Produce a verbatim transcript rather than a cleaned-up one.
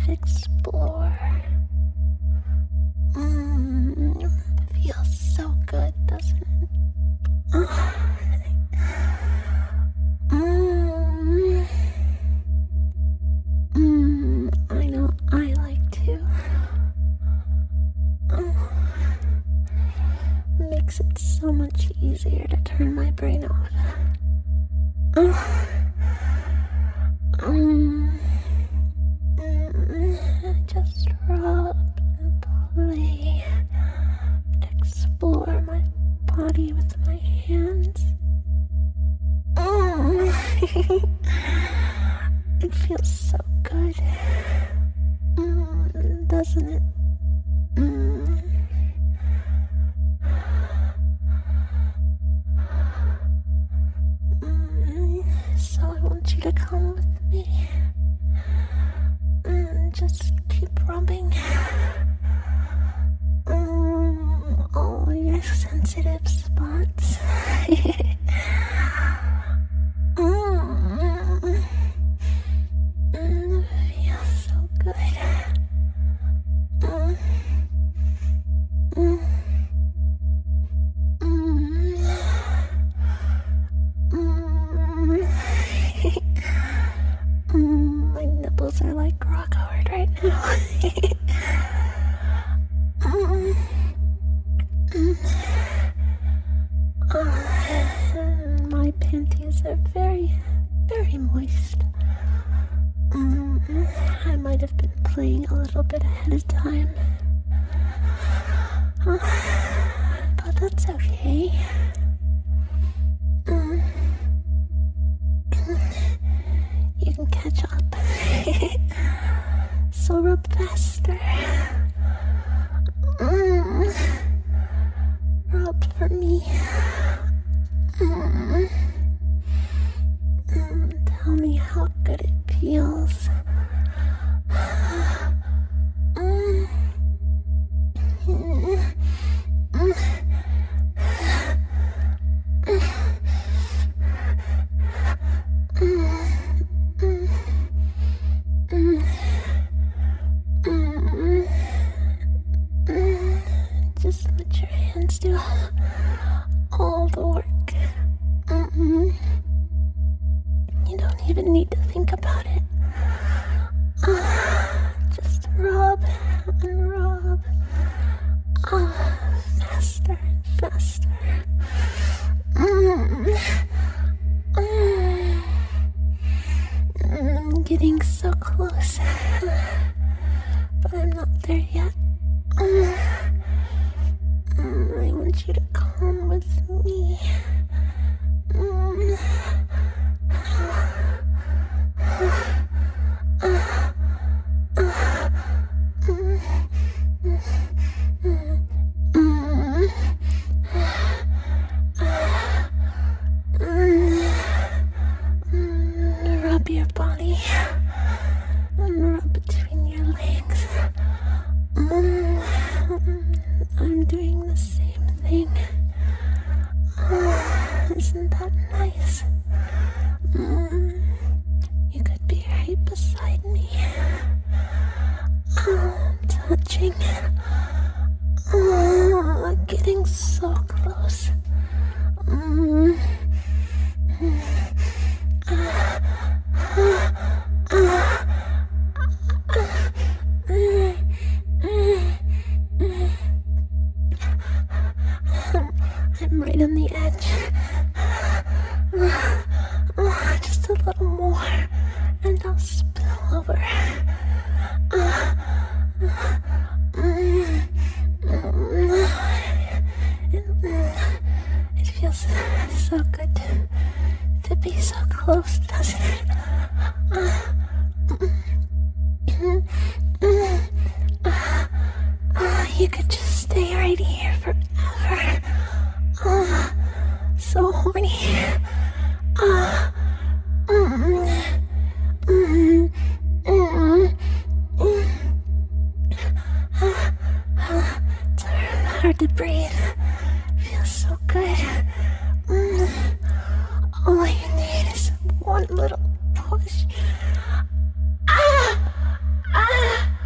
explore. Mm, feels so good, doesn't it? Mm, mm, I know I like to. Oh, makes it so much easier to turn my brain off. Oh, um, mm, just rub and play, explore my body with my hands. Mm. It feels so good, mm, doesn't it? Mm. Mm. So I want you to come with me. Mm. Just keep rubbing. Mm. All your sensitive spots. Mm. Mm. Feels so good. Mm. Mm. Mm. Mm. Mm. My nipples are like rock hard right now. Mm. Mm. Oh, my panties are very, very moist. Mm. I might have been playing a little bit ahead of time. Uh, but that's okay. Mm. You can catch up. So rub faster. Mm. Rub for me. Mm. Mm. Tell me how good it feels. Mm. Mm. Mm. Just let your hands do all the work. Mm-mm. You don't even need to think about it. Uh, just rub and rub. Uh, faster and faster. Mm. Mm. I'm getting so close, but I'm not there yet. Mm. Mm. I want you to come with me. Mm. Rub your body and rub between your legs. Mm. I'm doing the same thing. Oh, isn't that nice? Mm. You could be right beside me. Oh, touching. Oh, getting so close. Mm. Mm. Ah. Ah. Ah. Mm. Mm. Mm. I'm right on the edge. Oh, oh, just a little more, and I'll spill over. Uh, mm, mm, it, it feels so good to, to be so close, doesn't it? Uh, mm, mm, uh, uh, you could just stay right here forever. Uh, so horny. Uh, mm, mm, mm, mm. Uh, uh, it's hard to breathe. Feels so good. Mm. All you need is one little push. Ah! Ah!